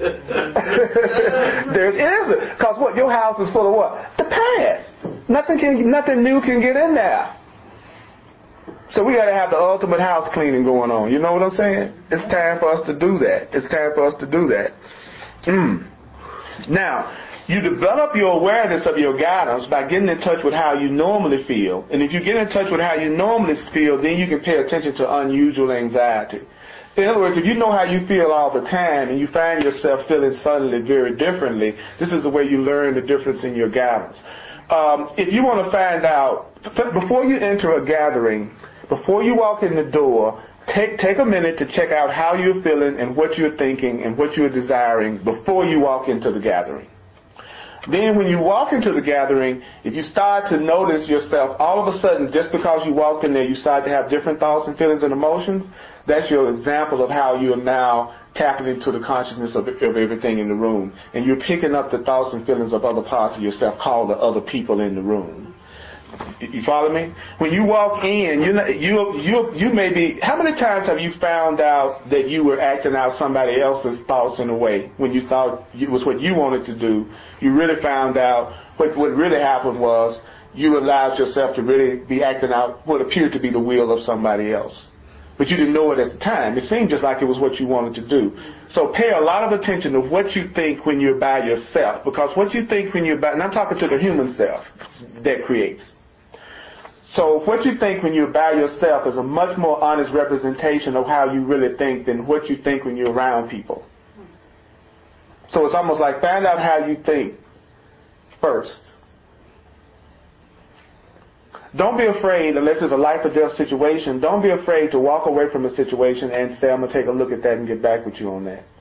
There isn't. Because what? Your house is full of what? The past. Nothing can, nothing new can get in there. So we got to have the ultimate house cleaning going on. You know what I'm saying? It's time for us to do that. It's time for us to do that. Mm. Now, you develop your awareness of your guidance by getting in touch with how you normally feel. And if you get in touch with how you normally feel, then you can pay attention to unusual anxiety. In other words, if you know how you feel all the time and you find yourself feeling suddenly very differently, this is the way you learn the difference in your guidance. Um, if you want to find out, before you enter a gathering, before you walk in the door, take take a minute to check out how you're feeling and what you're thinking and what you're desiring before you walk into the gathering. Then when you walk into the gathering, if you start to notice yourself, all of a sudden, just because you walked in there, you start to have different thoughts and feelings and emotions, that's your example of how you are now tapping into the consciousness of, of everything in the room. And you're picking up the thoughts and feelings of other parts of yourself called the other people in the room. You follow me? When you walk in, you you you you may be. How many times have you found out that you were acting out somebody else's thoughts in a way when you thought it was what you wanted to do? You really found out what what really happened was you allowed yourself to really be acting out what appeared to be the will of somebody else, but you didn't know it at the time. It seemed just like it was what you wanted to do. So pay a lot of attention to what you think when you're by yourself, because what you think when you're by, and I'm talking to the human self that creates. So what you think when you're by yourself is a much more honest representation of how you really think than what you think when you're around people. So it's almost like find out how you think first. Don't be afraid, unless it's a life or death situation, don't be afraid to walk away from a situation and say, I'm going to take a look at that and get back with you on that.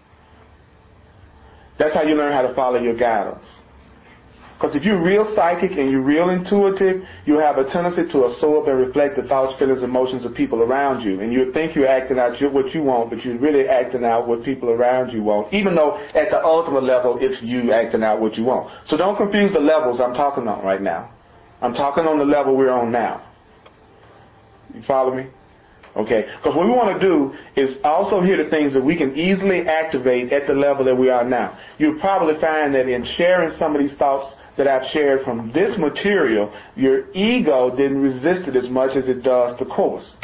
That's how you learn how to follow your guidance. Because if you're real psychic and you're real intuitive, you have a tendency to absorb and reflect the thoughts, feelings, and emotions of people around you. And you think you're acting out what you want, but you're really acting out what people around you want, even though at the ultimate level, it's you acting out what you want. So don't confuse the levels I'm talking on right now. I'm talking on the level we're on now. You follow me? Okay. Because what we want to do is also hear the things that we can easily activate at the level that we are now. You'll probably find that in sharing some of these thoughts that I've shared from this material, your ego didn't resist it as much as it does the course.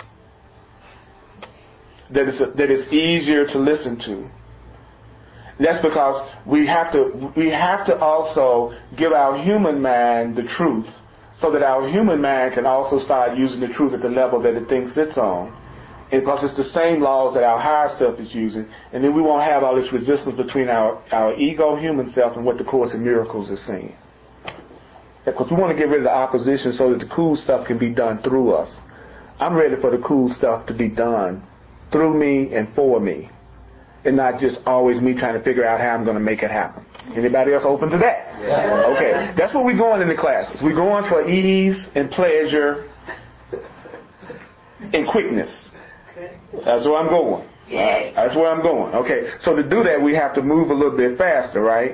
That it's, a, that it's easier to listen to. That's because we have to we have to also give our human mind the truth, so that our human mind can also start using the truth at the level that it thinks it's on. And because it's the same laws that our higher self is using, and then we won't have all this resistance between our, our ego human self and what the Course in Miracles is saying. Because we want to get rid of the opposition so that the cool stuff can be done through us. I'm ready for the cool stuff to be done through me and for me, and not just always me trying to figure out how I'm going to make it happen. Anybody else open to that? Yeah. Okay, that's what we're going in the classes. We're going for ease and pleasure and quickness. That's where I'm going. Yeah. That's where I'm going. Okay, so to do that, we have to move a little bit faster, right?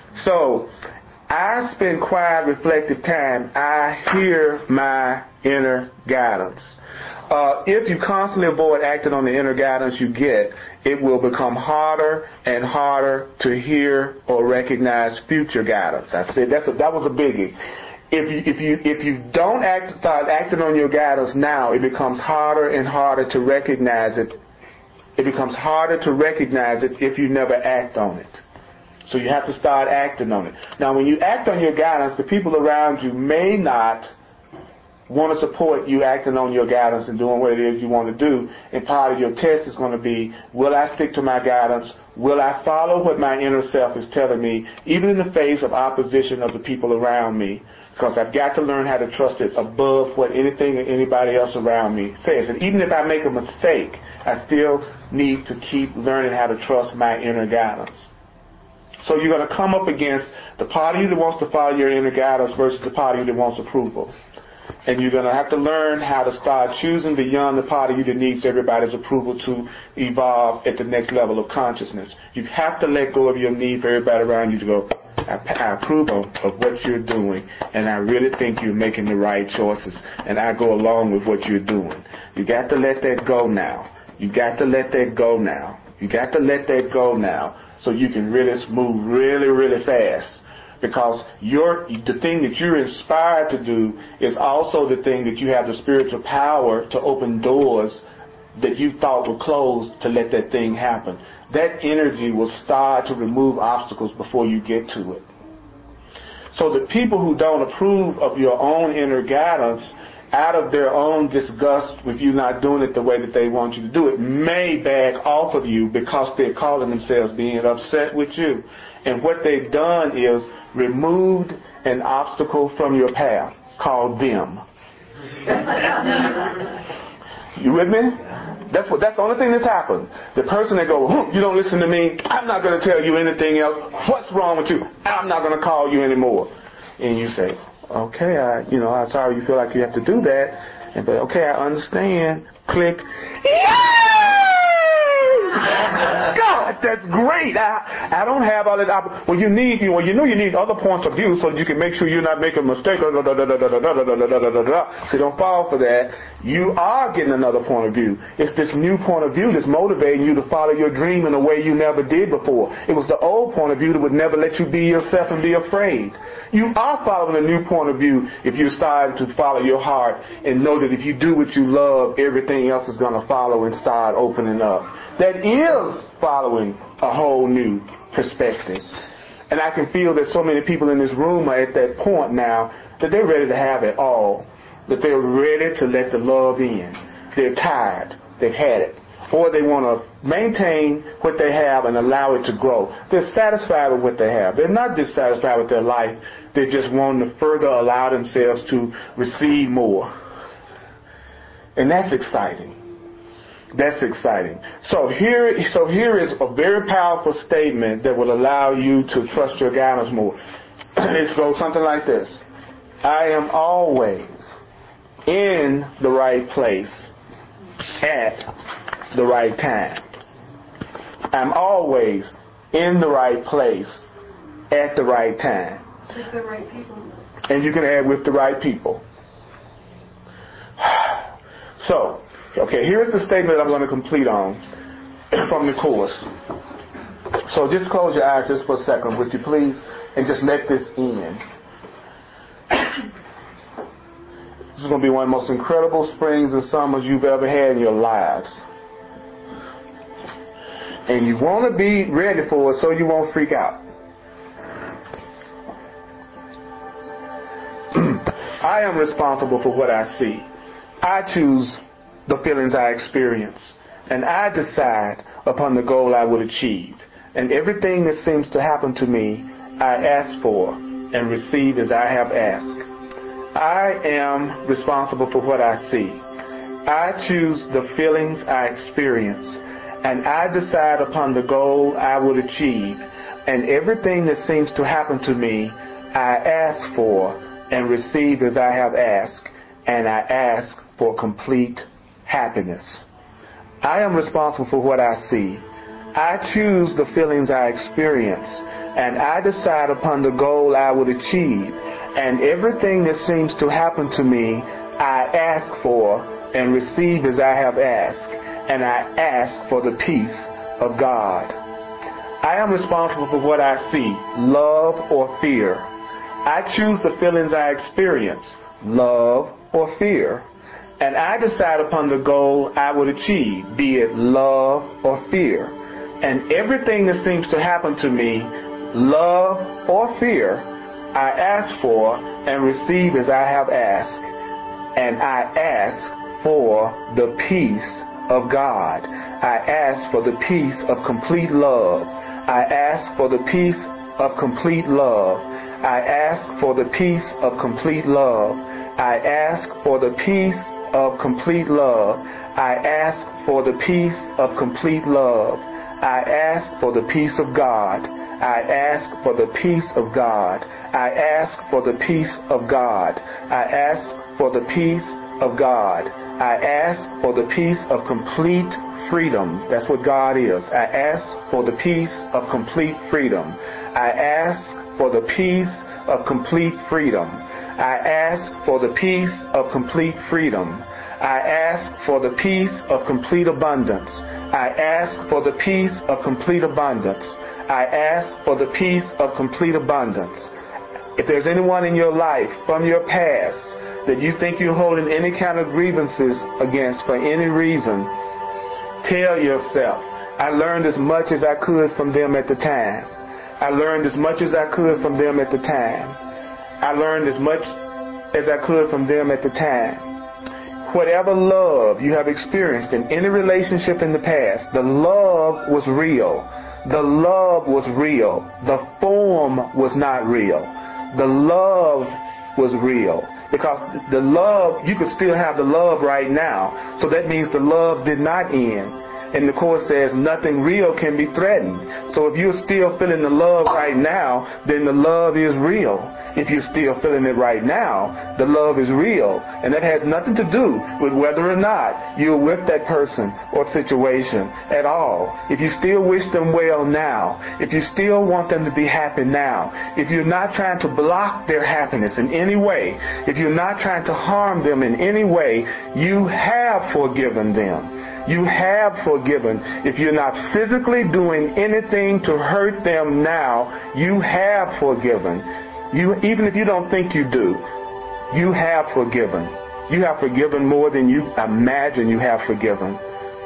So I spend quiet, reflective time. I hear my inner guidance. Uh, if you constantly avoid acting on the inner guidance you get, it will become harder and harder to hear or recognize future guidance. I said that's a, that was a biggie. If you if you if you don't act start acting on your guidance now, it becomes harder and harder to recognize it. It becomes harder to recognize it if you never act on it. So you have to start acting on it. Now, when you act on your guidance, the people around you may not want to support you acting on your guidance and doing what it is you want to do. And part of your test is going to be, will I stick to my guidance? Will I follow what my inner self is telling me, even in the face of opposition of the people around me? Because I've got to learn how to trust it above what anything or anybody else around me says. And even if I make a mistake, I still need to keep learning how to trust my inner guidance. So you're going to come up against the part of you that wants to follow your inner guidance versus the part of you that wants approval. And you're going to have to learn how to start choosing beyond the part of you that needs everybody's approval to evolve at the next level of consciousness. You have to let go of your need for everybody around you to go, I, I approve of, of what you're doing, and I really think you're making the right choices, and I go along with what you're doing. You got to let that go now. You got to let that go now. You got to let that go now so you can really move really, really fast. Because your, the thing that you're inspired to do is also the thing that you have the spiritual power to open doors that you thought were closed to let that thing happen. That energy will start to remove obstacles before you get to it. So the people who don't approve of your own inner guidance, out of their own disgust with you not doing it the way that they want you to do it, may back off of you because they're calling themselves being upset with you. And what they've done is removed an obstacle from your path called them. You with me? That's what. That's the only thing that's happened. The person that goes, hm, you don't listen to me, I'm not going to tell you anything else. What's wrong with you? I'm not going to call you anymore. And you say, okay, I, you know, I'm sorry you feel like you have to do that. And but okay, I understand. Click. God, that's great. I, I don't have all that. Opp- well, you need, you, well, you know, you need other points of view so that you can make sure you're not making a mistake. So don't fall for that. You are getting another point of view. It's this new point of view that's motivating you to follow your dream in a way you never did before. It was the old point of view that would never let you be yourself and be afraid. You are following a new point of view if you're starting to follow your heart and know that if you do what you love, everything else is going to follow and start opening up. That is following a whole new perspective. And I can feel that so many people in this room are at that point now that they're ready to have it all. That they're ready to let the love in. They're tired. They've had it. or they want to maintain what they have and allow it to grow. They're satisfied with what they have. They're not dissatisfied with their life. They just want to further allow themselves to receive more. And that's exciting. That's exciting. So here, so here is a very powerful statement that will allow you to trust your guidance more. It goes something like this. I am always in the right place at the right time. I'm always in the right place at the right time. With the right people. And you can add with the right people. So, okay, here's the statement I'm going to complete on from the Course. So just close your eyes just for a second, would you please? And just let this in. This is going to be one of the most incredible springs and summers you've ever had in your lives. And you want to be ready for it so you won't freak out. I am responsible for what I see. I choose the feelings I experience. And I decide upon the goal I would achieve. And everything that seems to happen to me, I ask for and receive as I have asked. I am responsible for what I see. I choose the feelings I experience. And I decide upon the goal I would achieve. And everything that seems to happen to me, I ask for and receive as I have asked. And I ask for complete happiness. I am responsible for what I see. I choose the feelings I experience. And I decide upon the goal I would achieve. And everything that seems to happen to me, I ask for and receive as I have asked. And I ask for the peace of God. I am responsible for what I see, love or fear. I choose the feelings I experience, love or fear. And I decide upon the goal I would achieve, be it love or fear. And everything that seems to happen to me, love or fear, I ask for and receive as I have asked. And I ask for the peace of God. I ask for the peace of complete love. I ask for the peace of complete love. I ask for the peace of complete love. I ask for the peace of complete love. I ask for the peace of complete love. I ask for the peace of God. I ask for the peace of God. I ask for the peace of God. I ask for the peace of God. I ask for the peace of complete freedom. That's what God is. I ask for the peace of complete freedom. I ask for the peace of complete freedom. I ask for the peace of complete freedom. I ask for the peace of complete abundance. I ask for the peace of complete abundance. I ask for the peace of complete abundance. If there's anyone in your life from your past that you think you're holding any kind of grievances against for any reason, tell yourself, I learned as much as I could from them at the time. I learned as much as I could from them at the time. I learned as much as I could from them at the time. Whatever love you have experienced in any relationship in the past, the love was real. The love was real. The form was not real. The love was real. Because the love, you could still have the love right now. So that means the love did not end. And the Course says nothing real can be threatened. So if you're still feeling the love right now, then the love is real. If you're still feeling it right now, the love is real. And that has nothing to do with whether or not you're with that person or situation at all. If you still wish them well now, if you still want them to be happy now, if you're not trying to block their happiness in any way, if you're not trying to harm them in any way, you have forgiven them. You have forgiven. If you're not physically doing anything to hurt them now, you have forgiven. You, even if you don't think you do, you have forgiven. You have forgiven more than you imagine you have forgiven.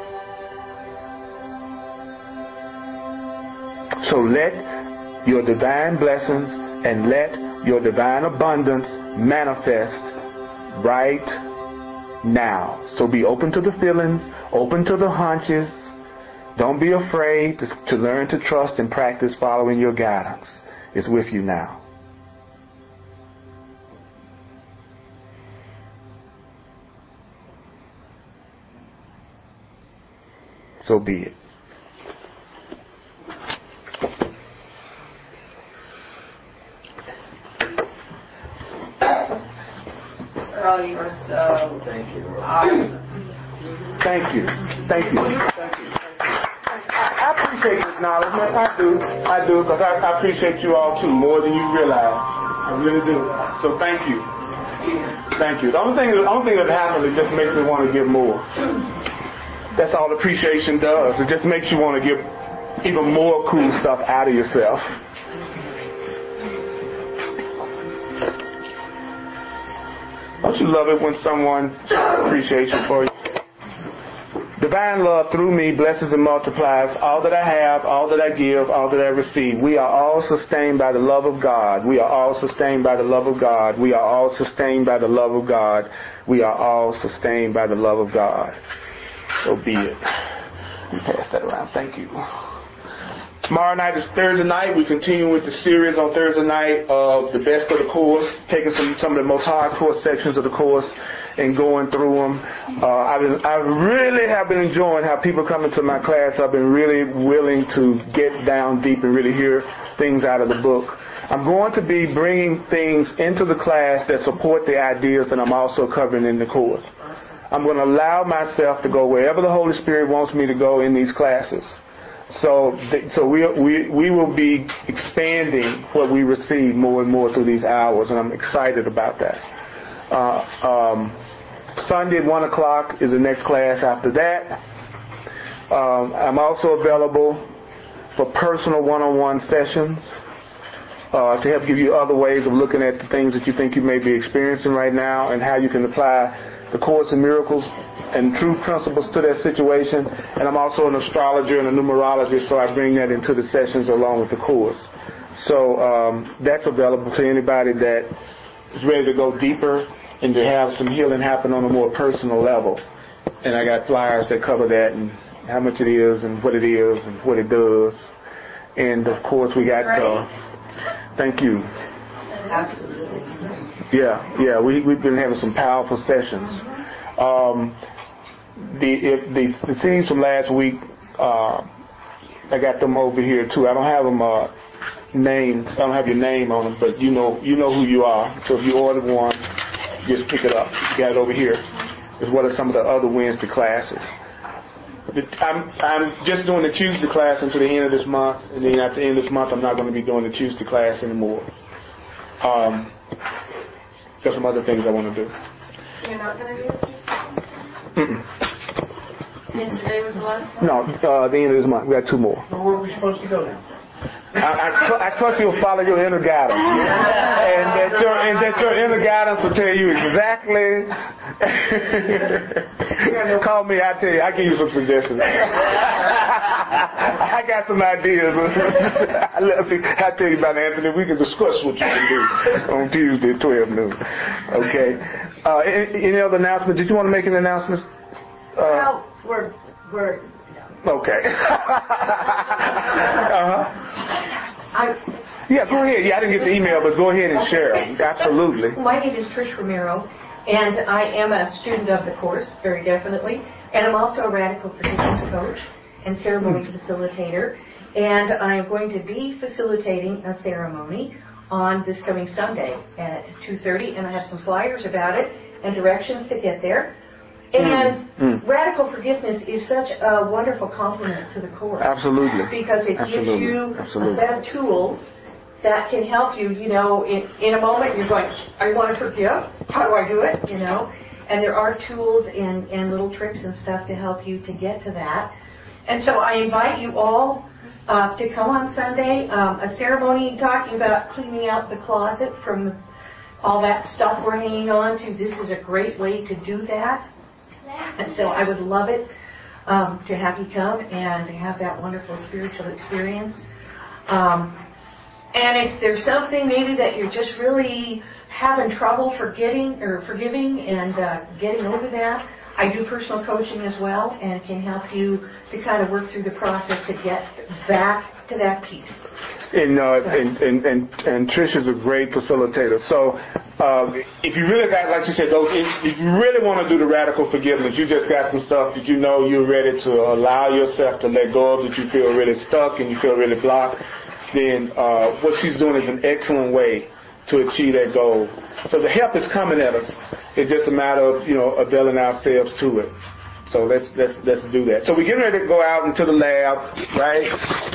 So let your divine blessings and let your divine abundance manifest right now. So be open to the feelings, open to the hunches. Don't be afraid to, to learn to trust and practice following your guidance. It's with you now. So be it. Earl, you are so Thank you. awesome. Thank you. Thank you. Thank you. I, I appreciate the acknowledgement. I do. I do, because I, I appreciate you all too, more than you realize. I really do. So thank you. Thank you. The only thing, the only thing that happens, it just makes me want to give more. That's all appreciation does. It just makes you want to get even more cool stuff out of yourself. Don't you love it when someone appreciates you for you? Divine love through me blesses and multiplies all that I have, all that I give, all that I receive. We are all sustained by the love of God. We are all sustained by the love of God. We are all sustained by the love of God. We are all sustained by the love of God. So be it. Let me pass that around. Thank you. Tomorrow night is Thursday night. We continue with the series on Thursday night of the best of the course, taking some, some of the most hardcore sections of the course and going through them. Uh, I've been, I really have been enjoying how people come into my class. I've been really willing to get down deep and really hear things out of the book. I'm going to be bringing things into the class that support the ideas that I'm also covering in the course. I'm going to allow myself to go wherever the Holy Spirit wants me to go in these classes. So, so we we we will be expanding what we receive more and more through these hours, and I'm excited about that. Uh, um, Sunday at one o'clock is the next class after that. Um, I'm also available for personal one-on-one sessions uh, to help give you other ways of looking at the things that you think you may be experiencing right now and how you can apply the Course in Miracles and true principles to that situation. And I'm also an astrologer and a numerologist, so I bring that into the sessions along with the Course. So um, that's available to anybody that is ready to go deeper and to have some healing happen on a more personal level. And I got flyers that cover that and how much it is and what it is and what it does. And of course we got, uh, thank you. Absolutely. Yeah, yeah, we, we've been having some powerful sessions. Um, the, if the the C Ds from last week, uh, I got them over here too. I don't have them uh, named. I don't have your name on them, but you know you know who you are. So if you order one, just pick it up. You got it over here. As well as some of the other Wednesday classes. I'm I'm just doing the Tuesday class until the end of this month, and then at the end of this month, I'm not going to be doing the Tuesday class anymore. Um, there's some other things I want to do. You're not going to do it? Mm-mm. Yesterday was the last one? No, uh, the end of this month. We got two more. Well, where are we supposed to go now? I, I, tr- I trust you'll follow your inner guidance, and that your and that your inner guidance will tell you exactly. Call me. I tell you. I give you some suggestions. I got some ideas. I love you. I tell you about Anthony. We can discuss what you can do on Tuesday at twelve noon. Okay. Uh, any, any other announcements? Did you want to make an announcement? Uh, Well, we're we're. Okay. uh-huh. I, Yeah, go ahead. Yeah, I didn't get the email, but go ahead and share. Absolutely. My name is Trish Romero, and I am a student of the course, very definitely. And I'm also a radical forgiveness coach and ceremony facilitator. And I am going to be facilitating a ceremony on this coming Sunday at two thirty, and I have some flyers about it and directions to get there. And Mm. radical forgiveness is such a wonderful complement to the course. Absolutely. Because it Absolutely. gives you Absolutely. a set of tools that can help you, you know, in, in a moment you're going, I want to forgive. How do I do it? You know? And there are tools and, and little tricks and stuff to help you to get to that. And so I invite you all uh, to come on Sunday. Um, a ceremony talking about cleaning out the closet from all that stuff we're hanging on to. This is a great way to do that. And so I would love it um, to have you come and have that wonderful spiritual experience. Um, And if there's something maybe that you're just really having trouble forgetting or forgiving and uh, getting over that, I do personal coaching as well and can help you to kind of work through the process to get back to that peace. And, uh, and, and, and, and Trish is a great facilitator. So um, if you really got, like you said, those, if you really want to do the radical forgiveness, you just got some stuff that you know you're ready to allow yourself to let go of, that you feel really stuck and you feel really blocked, then uh, what she's doing is an excellent way to achieve that goal. So the help is coming at us. It's just a matter of, you know, availing ourselves to it. So let's let's let's do that. So we're getting ready to go out into the lab, right?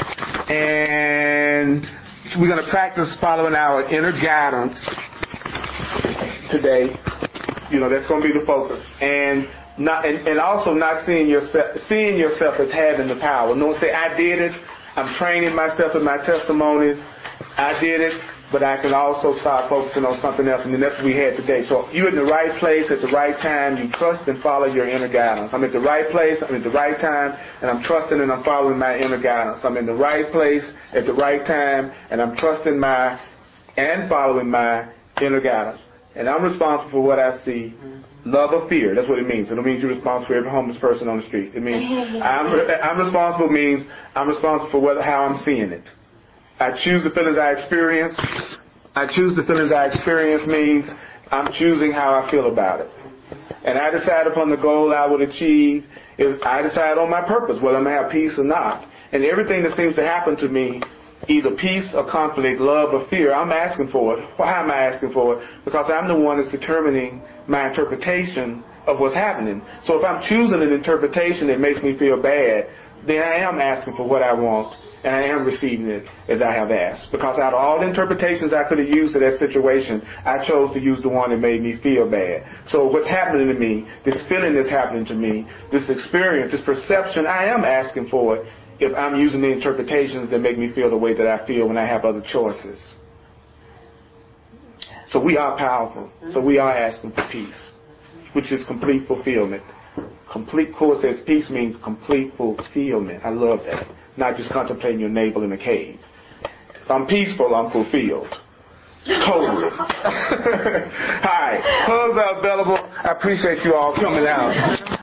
And we're going to practice following our inner guidance today. You know, that's going to be the focus. And not and, and also not seeing yourself seeing yourself as having the power. No, say I did it. I'm training myself in my testimonies. I did it. But I can also start focusing on something else, and then that's what we had today. So you're in the right place at the right time. You trust and follow your inner guidance. I'm at the right place, I'm at the right time, and I'm trusting and I'm following my inner guidance. I'm in the right place at the right time, and I'm trusting my and following my inner guidance. And I'm responsible for what I see. Love or fear, that's what it means. It don't mean you're responsible for every homeless person on the street. It means I'm, I'm responsible means I'm responsible for what, how I'm seeing it. I choose the feelings I experience. I choose the feelings I experience means I'm choosing how I feel about it. And I decide upon the goal I would achieve. Is I decide on my purpose, whether I'm going to have peace or not. And everything that seems to happen to me, either peace or conflict, love or fear, I'm asking for it. Why am I asking for it? Because I'm the one that's determining my interpretation of what's happening. So if I'm choosing an interpretation that makes me feel bad, then I am asking for what I want. And I am receiving it as I have asked. Because out of all the interpretations I could have used to that situation, I chose to use the one that made me feel bad. So what's happening to me, this feeling that's happening to me, this experience, this perception, I am asking for it if I'm using the interpretations that make me feel the way that I feel when I have other choices. So we are powerful. So we are asking for peace, which is complete fulfillment. Complete, course says peace means complete fulfillment. I love that. Not just contemplating your navel in a cave. If I'm peaceful, I'm fulfilled. Totally. All right. Hugs are available. I appreciate you all coming out.